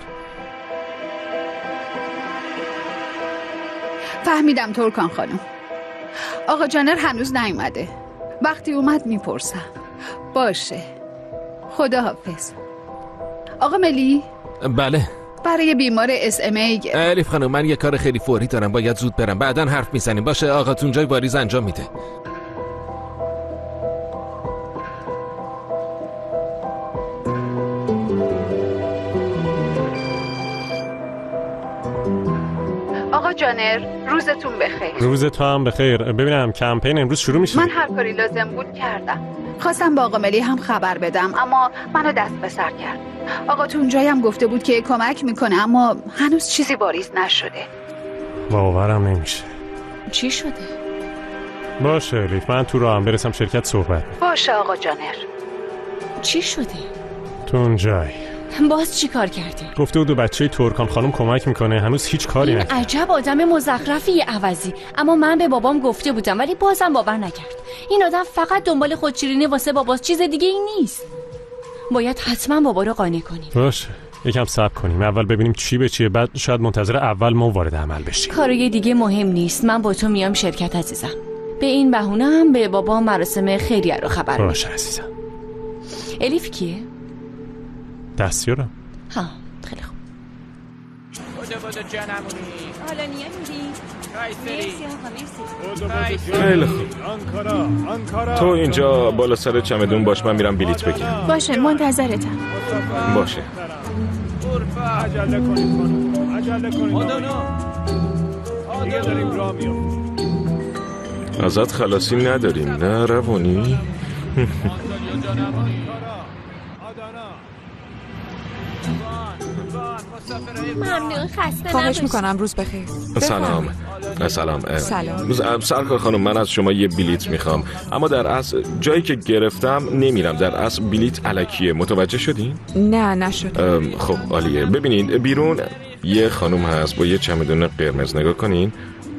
فهمیدم ترکان خانم. آقا جانر هنوز نیومده. وقتی اومد میپرسم. باشه. خداحافظ. آقا ملی؟ بله. برای بیمار اس ام ای. الیف خانم من یه کار خیلی فوری دارم، باید زود برم. بعداً حرف میزنیم. باشه آقاتون جای واریز انجام میده. آقا جانر روزتون بخیر. روز تو هم بخیر. ببینم کمپین امروز شروع میشه. من هر کاری لازم بود کردم. خواستم با آقا ملی هم خبر بدم اما منو دست به سر کرد. آقا تو اونجایی هم گفته بود که کمک میکنه اما هنوز چیزی واریز نشده. باورم نمیشه. چی شده؟ باشه الیف من تو راهم برسم شرکت صحبت. باشه آقا جانر. چی شده؟ تو اونجایی باز چی کار کردی؟ گفته بود بچه ترکان خانم کمک میکنه، هنوز هیچ کاری نکرد. این عجب آدم مزخرفی عوضی. اما من به بابام گفته بودم ولی بازم باور نکرد. این آدم فقط دنبال خودشیرینی واسه باباست، چیز دیگه ای نیست. باید حتما بابا رو قانع کنیم. باشه یکم صبر کنیم، اول ببینیم چی به چیه، بعد شاید منتظر اول ما وارد عمل بشیم. کارای دیگه مهم نیست، من با تو میام شرکت عزیزم. به این بهونه هم به بابا مراسم خیریه رو خبر میدم. باشه عزیزم. الیف کیه؟ دستیارم. ها خیلی خوب. بودو بودو جانمونی. حالا نیا میدی؟ مرسی آقا مرسی. خیلی خوب. تو اینجا بالا سر چمدون باش، من میرم بلیت بگیرم. باشه منتظرتم. باشه. عجله کنید خانم. عجله کنید. دیگه داریم راه میافتیم. ازت خلاصی نداریم نه روانی؟ ممنون خسته خواهش میکنم روز بخیر. سلام. سلام. سلام. سرکار خانم من از شما یه بلیت میخوام، اما در اصل جایی که گرفتم نمیرم. در اصل بلیت الکیه، متوجه شدین؟ نه نشد. خب عالیه. ببینید بیرون یه خانم هست با یه چمدون قرمز، نگاه کنین.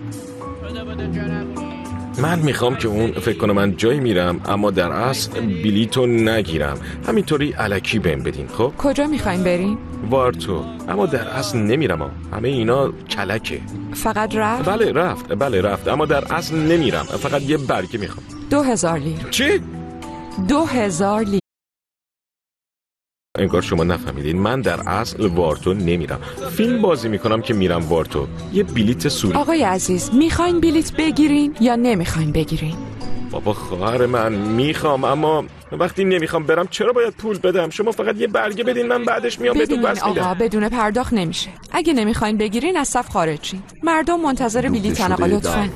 من میخوام که اون فکر کنه من جایی میرم اما در اصل بلیتو نگیرم، همینطوری الکی بهم بدین. خب کجا میخواین بریم؟ وارتو. اما در اصل نمیرم ها. همه اینا کلکه. فقط رفت؟ بله رفت. بله رفت اما در اصل نمیرم، فقط یه برگه میخوام. دو هزار لیر. چی؟ دو هزار لیر. انگار شما نفهمیدین. من در اصل وارتو نمیرم، فیلم بازی میکنم که میرم وارتو. یه بلیت سوری. آقای عزیز میخواین بلیت بگیرین یا نمیخواین بگیرین؟ بابا خواهر من میخوام، اما وقتی نمیخوام برم چرا باید پول بدم؟ شما فقط یه برگه بدین من بعدش میام بهتون پس میدم. آقا بدون پرداخت نمیشه. اگه نمیخواین بگیرین از صف خارج شین. مردم منتظر بلیتن آقا لطفاً.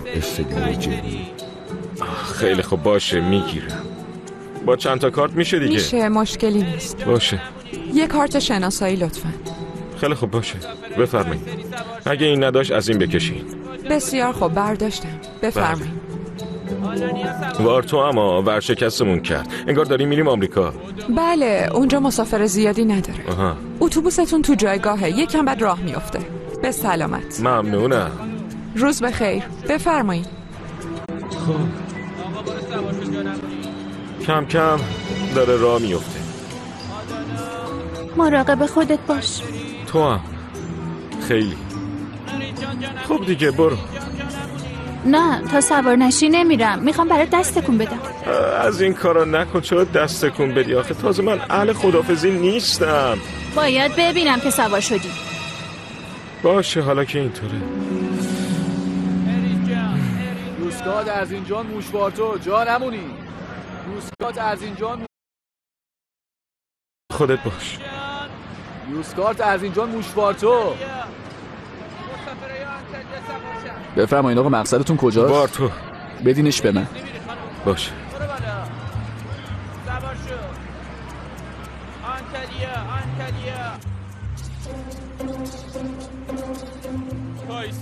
خیلی خوب باشه میگیرم. با چند تا کارت میشه دیگه؟ میشه، مشکلی نیست. باشه. یه کارت شناسایی لطفاً. خیلی خوب باشه بفرمایید. اگه این نداشت از این بکشین. بسیار خوب برداشتم. بفرمایید. وارتو اما ورشکستمون کرد. انگار داریم میریم آمریکا. بله اونجا مسافر زیادی نداره. آها. اتوبوستون تو جایگاهه، یکم بعد راه میفته. به سلامت. ممنونم. روز بخیر. بفرمایید. خب کم کم داره راه میفته. مراقب خودت باش. تو هم خیلی. خب دیگه برو. نه تا سوار نشی نمیرم، میخوام برات دست تکون بدم. از این کارا نکن. چرا دست تکون بدی آخه؟ تازه من اهل خدافظی نیستم. باید ببینم که سوار شدی. باشه حالا که اینطوره. یوسکات از اینجا موشوارتو جا نمونی. یوسکات از اینجا خودت باش. یوسکارت از اینجا موشوارتو. بفرمایید آقا مقصدتون کجاست؟ وارتو. بدینش به من. باشه.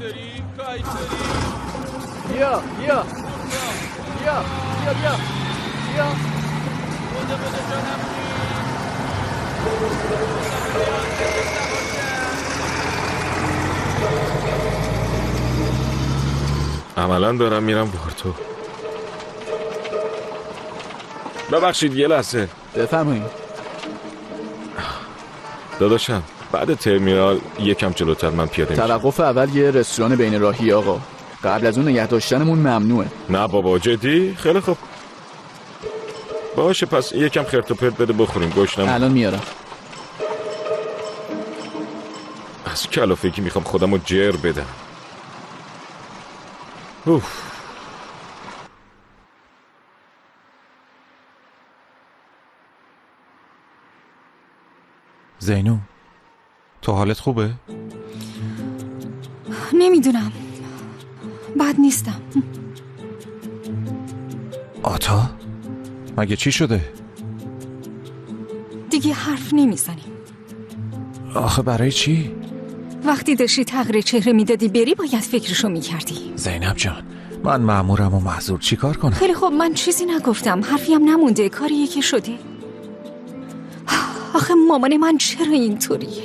کایسری کایسری بیا بیا بیا بیا بیا بیا بوده بوده جانم عملا دارم میرم پورتو. ببخشید یه لحظه. بفرمایید. داداشم بعد ترمینال یکم جلوتر من پیاده میشم. توقف اول یه رستوران بین راهی آقا. قبل از اون نگه داشتنمون ممنوعه. نه بابا جدی؟ خیلی خوب. باشه پس یکم خرت و پرت بده بخوریم گشنم. الان میارم. از کلافگی میخوام خودمو جر بدم. اوف. زینو تو حالت خوبه؟ نمیدونم، بد نیستم. آتا؟ مگه چی شده؟ دیگه حرف نمیزنیم. آخه برای چی؟ وقتی داشتی تغییر چهره میدادی بری باید فکرشو میکردی. زینب جان من مأمورم و معذور چی کار کنم؟ خیلی خب من چیزی نگفتم، حرفی هم نمونده، کاریه که شده. آخه مامان من چرا اینطوریه؟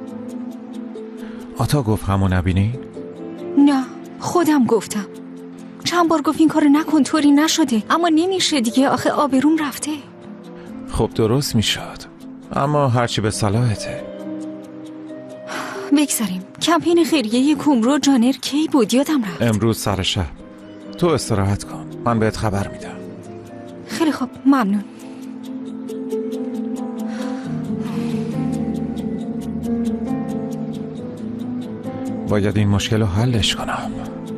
آتا گفت همو نبینی؟ نه خودم گفتم. چند بار گفت این کارو نکن طوری نشده، اما نمیشه دیگه، آخه آبروم رفته. خب درست میشد، اما هرچی به صلاحته. بگذاریم. کمپین خیریه کومرو جانر کی بود یادم رفت. امروز سر شب. تو استراحت کن، من بهت خبر میدم. خیلی خوب ممنون. باید این مشکل رو حلش کنم.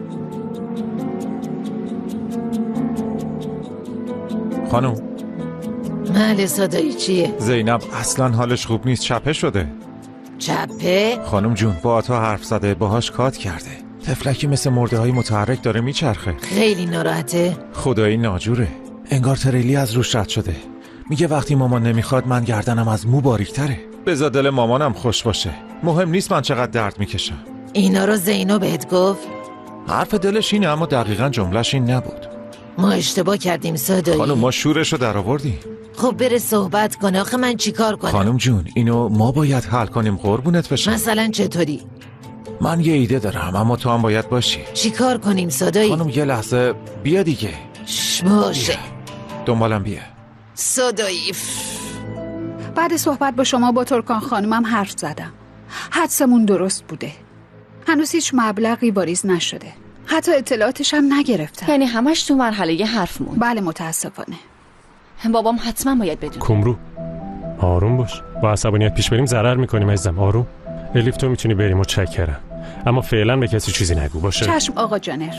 خانم بله صدایی چیه؟ زینب اصلا حالش خوب نیست، چپه شده. چپه؟ خانم جون با آتا حرف زده، باهاش کات کرده. تفلکی مثل مرده های متحرک داره میچرخه. خیلی ناراحته؟ خدایی ناجوره، انگار تریلی از روش رد شده. میگه وقتی مامان نمیخواد من گردنم از مو باریکتره. بذار دل مامانم خوش باشه، مهم نیست من چقدر درد میکشم. اینا رو زینو بهت گفت؟ حرف دلش اینه اما دقیقاً جملهش این نبود. ما اشتباه کردیم صدایی. خانم ما شورشو در آوردیم. خب بره صحبت کنه، آخه من چیکار کنم؟ خانم جون اینو ما باید حل کنیم، قربونت بشم. مثلا چطوری؟ من یه ایده دارم اما تو هم باید باشی. چیکار کنیم صدایی؟ خانم یه لحظه بیا دیگه. شش باشه دنبالم بیا. صدایی بعد صحبت با شما با ترکان خانمم حرف زدم. حدسمون درست بوده. هنوز هیچ مبلغی واریز نشده، حتی اطلاعاتش هم نگرفتم. یعنی همش تو مرحله ی حرف موند؟ بله متاسفانه. بابام حتما باید بدون. کومرو آروم باش، با عصبانیت پیش بریم ضرر میکنیم عزیزم. آروم. الیف تو میتونی بریم، متشکرم، اما فعلا به کسی چیزی نگو باشه؟ چشم آقا جانر.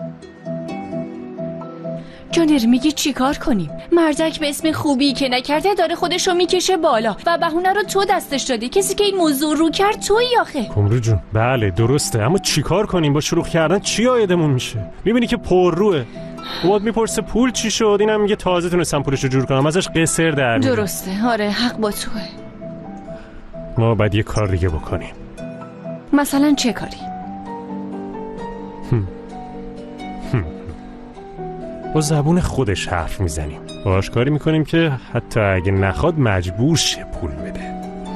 جانر میگی چی کار کنیم؟ مردک به اسم خوبی که نکرده داره خودشو میکشه بالا و بهونه رو تو دستش دادی. کسی که این موضوع رو کرد تویی آخه. کومرو جون بله درسته، اما چی کار کنیم؟ با شروع کردن چی آیدمون میشه؟ میبینی که پر روه. بود میپرسه پول چی شد، اینم میگه تازه تونستم پولشو جور کنم، ازش قصر در میاد. درسته آره حق با توه. ما باید یه کار دیگه بکنیم. مثلا چه کاری؟ هم. هم. با زبون خودش حرف میزنیم، باهاش کاری میکنیم که حتی اگه نخواد مجبور شه پول بده.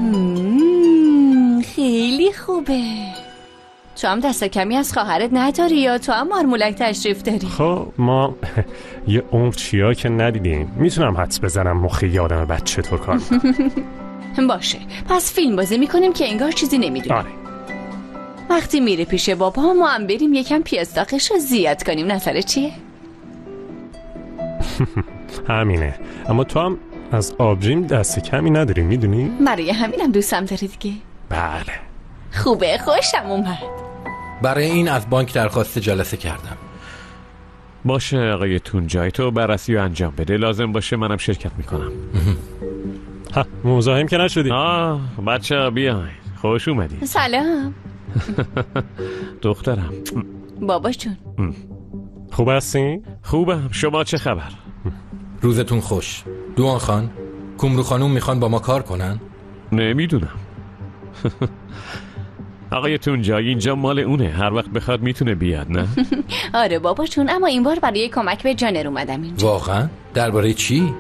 مم، خیلی خوبه. تو هم دست کمی از خواهرت نداری یا تو هم مارمولک تشریف داری؟ خب ما یه عمر چیا که ندیدیم، میتونم حدس بزنم مخی یه آدم بچه طور کار میکنم. باشه پس فیلم بازی میکنیم که انگار چیزی نمیدونیم. آره. وقتی میره پیش بابا ما هم بریم یکم پیاستاقش رو زیاد کنیم. نظر چیه؟ همینه، اما تو هم از آبجیم دست کمی نداری میدونی؟ برای همینم دوستم داری دیگه. بله خوبه، خوشم اومد. برای این از بانک درخواست جلسه کردم. باشه آقای تونجای تو بررسی رو انجام بده، لازم باشه منم شرکت میکنم. ها مزاحم که نشدی؟ آه بچه ها بیاین، خوش اومدی. سلام دخترم. بابا جون خوب هستی؟ خوبم، شما چه خبر؟ روزتون خوش. دوان خان، کومرو خانوم میخوان با ما کار کنن؟ نمیدونم. آقای تونجای اینجا مال اونه، هر وقت بخواد میتونه بیاد نه؟ آره بابا چون اما این بار برای کمک به جانر اومدم اینجا. واقعا؟ درباره چی؟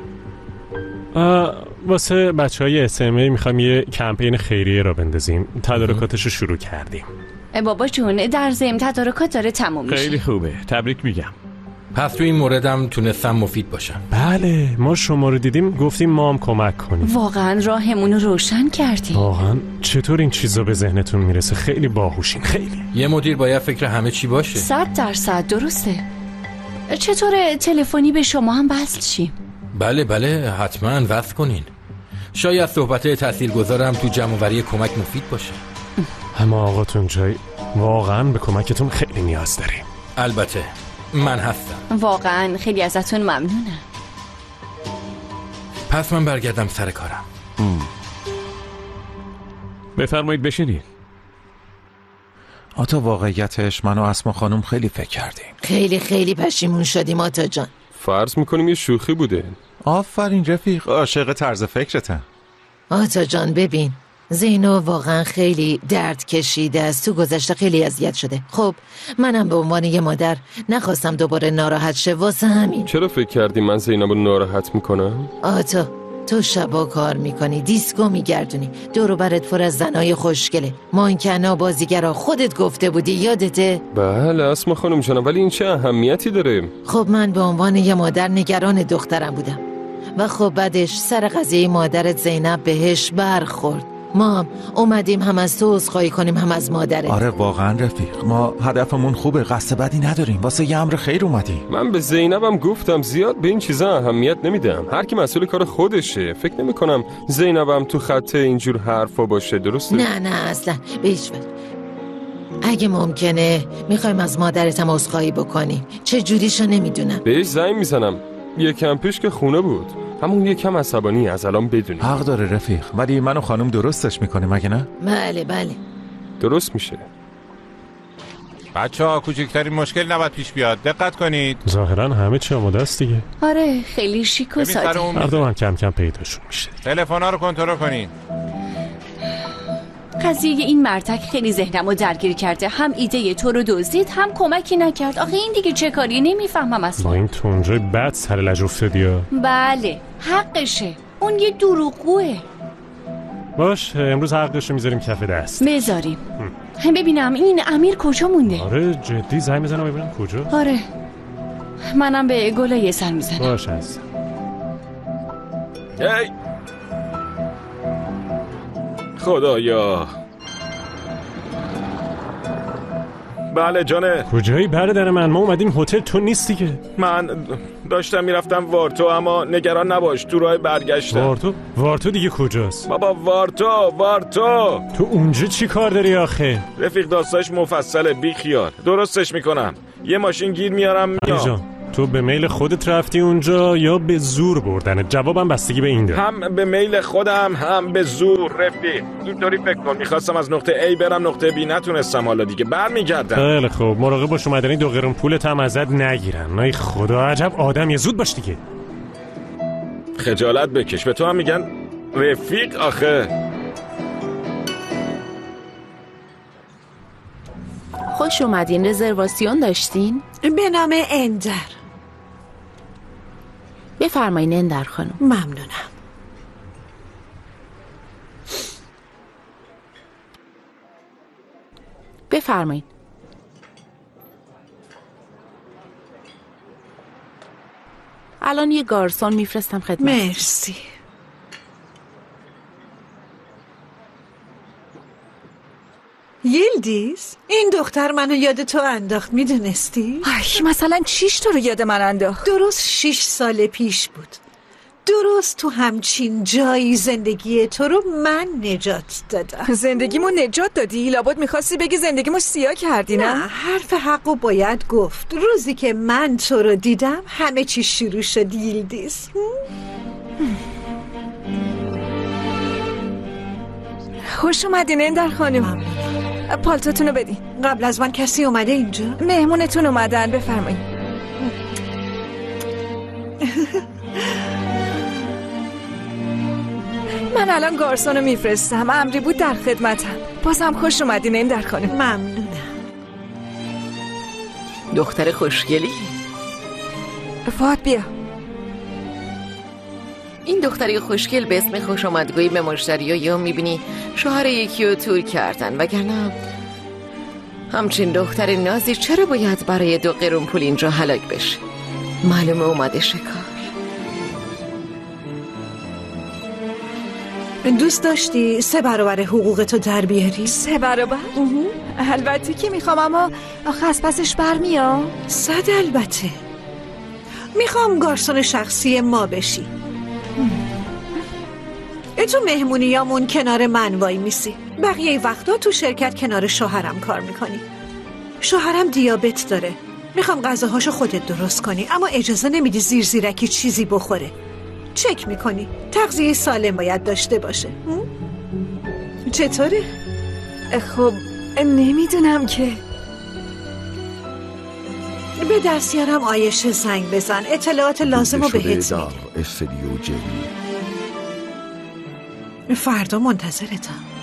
واسه بچه های اس ام ای میخوایم یه کمپین خیریه را بندازیم. تدارکاتش رو شروع کردیم. بابا جون در ضمن تدارکات داره تموم میشه. خیلی خوبه، تبریک میگم. پس تو این موردم تونستم مفید باشم. بله ما شما رو دیدیم گفتیم ما هم کمک کنیم. واقعا راهمون رو روشن کردیم. واقعا چطور این چیزا به ذهنتون میرسه؟ خیلی باهوشین. خیلی. یه مدیر باید فکر همه چی باشه. صد درصد درسته. چطور تلفنی به شما هم وصل شیم؟ بله بله حتما وصل کنین. شاید صحبت تاثیرگذارم تو جمع‌آوری کمک مفید باشه. اما آقا تونجای واقعا به کمکتون خیلی نیاز داریم. البته من هستم. واقعا خیلی ازتون ممنونم. پس من برگردم سر کارم. بفرمایید بشینید. آتا واقعیتش من و اسما خانم خیلی فکر کردیم. خیلی خیلی پشیمون شدیم آتا جان. فرض میکنیم یه شوخی بوده. آفرین رفیق، عاشق طرز فکرتم. آتا جان ببین زینو واقعا خیلی درد کشیده است، تو گذشته خیلی اذیت شده. خب منم به عنوان یه مادر نخواستم دوباره ناراحت شه، واسه همین. چرا فکر کردی من زینب رو ناراحت میکنم؟ آتا تو شبا کار میکنی، دیسکو میگردونی، دور و برت پر از زنای خوشگله، مانکنا بازیگرا، خودت گفته بودی یادته؟ بله اسما خانم جانم، ولی این چه اهمیتی داره؟ خب من به عنوان یه مادر نگران دخترم بودم و خب بعدش سر قضیه مادرت زینب بهش برخورد. ما هم اومدیم هم از تو عذرخواهی کنیم هم از مادرت. آره واقعا رفیق، ما هدفمون خوبه، قصد بدی نداریم، واسه یه امر خیر اومدیم. من به زینبم گفتم زیاد به این چیزا اهمیت نمیدم، هر کی مسئول کار خودشه. فکر نمی کنم زینبم تو خط اینجور حرفا باشه. درسته؟ نه نه اصلا به هیچ وجه. اگه ممکنه میخوایم از مادرتم عذرخواهی بکنیم. چه جوریشو نمیدونم. بهش زنگ میزنم، یکم پیش که خونه بود، همون یکم عصبانی از الان بدونی. حق داره رفیق، ولی من و خانم درستش میکنیم مگه نه؟ بله بله درست میشه. بچه ها کوچکترین مشکل نباید پیش بیاد، دقت کنید. ظاهرا همه چی آماده است دیگه. آره خیلی شیک و ساده. مردم هم کم کم پیداشون میشه. تلفن‌ها رو کنترل کنین. قضیه این مرتک خیلی ذهنمو درگیر کرده، هم ایده تو رو دزدید هم کمکی نکرد. آخه این دیگه چه کاری؟ نمیفهمم اصلا. با این تونجای بد سر لج افتادی ها. بله حقشه، اون یه دروغگوه. باش امروز حقشو میذاریم کف دست. بذاریم. هم ببینم این امیر کجا مونده؟ آره جدی زنگ بزنم ببینم کجا. آره منم به گلا یه سر میزنم. باش عزیزم. هی خدایا. بله جانه. کجایی برادر من؟ ما اومدیم هتل، تو نیستی که. من داشتم میرفتم وارتو، اما نگران نباش تو راه برگشتم. وارتو؟ وارتو دیگه کجاست؟ بابا وارتو وارتو. تو اونجا چی کار داری آخه؟ رفیق داستاش مفصله، بی خیال درستش میکنم. یه ماشین گیر میارم میام. تو به میل خودت رفتی اونجا یا به زور بردنت؟ جوابم بستگی به این داره. هم به میل خودم هم به زور رفیق. اینطوری فکر کن میخواستم از نقطه A برم نقطه B، نتونستم، حالا دیگه برمیگردم. خیلی خوب مراقب باش اومدنی دو قرون پولت هم ازت نگیرن. ای خدا عجب آدم، یه زود باش دیگه. خجالت بکش، به تو هم میگن رفیق آخه. خوش اومدین. رزرواسیون داشتین؟ به نام اندر. بفرمایین اندر خانم. ممنونم. بفرمایین. الان یه گارسون میفرستم خدمت. مرسی. یلدیز این دختر منو یاد تو انداخت، میدونستی؟ آی مثلا چیش تو رو یاد من انداخت؟ درست شش سال پیش بود. درست تو همچین جایی زندگی تو رو من نجات دادم. زندگیمو نجات دادی؟ لابد میخواستی بگی زندگیمو سیاه کردی نه؟ نه حرف حقو باید گفت. روزی که من تو رو دیدم همه چی شروع شد یلدیز. خوش اومدین اندر خانم. پالتاتون رو بدین. قبل از من کسی اومده اینجا؟ مهمونتون اومدن، بفرمایید. من الان گارسونو میفرستم. امری بود در خدمتم. بازم خوش اومدین این در خانم. ممنونم. دختر خوشگلی. فات بیا. این دختری خوشگل به اسم خوش آمدگویی به مشتری ها یا میبینی شوهر یکی رو تور کردن، وگرنه همچین دختر نازی چرا باید برای دو قرون پول اینجا هلاک بشه؟ معلومه اومده شکار. دوست داشتی سه برابر حقوقتو در بیاری؟ سه برابر؟ البته که میخوام، اما آخه از پسش برمیام. صد البته. میخوام گارسون شخصی ما بشی. تو مهمونیامون کنار من وای میسی، بقیه وقتا تو شرکت کنار شوهرم کار میکنی. شوهرم دیابت داره، میخوام غذاهاشو خودت درست کنی، اما اجازه نمیدی زیر زیرکی چیزی بخوره. چک میکنی تغذیه سالم باید داشته باشه. چطوره؟ خب نمیدونم که. به دستیارم آیش زنگ بزن، اطلاعات لازم رو بهت میده. فردا منتظرتم.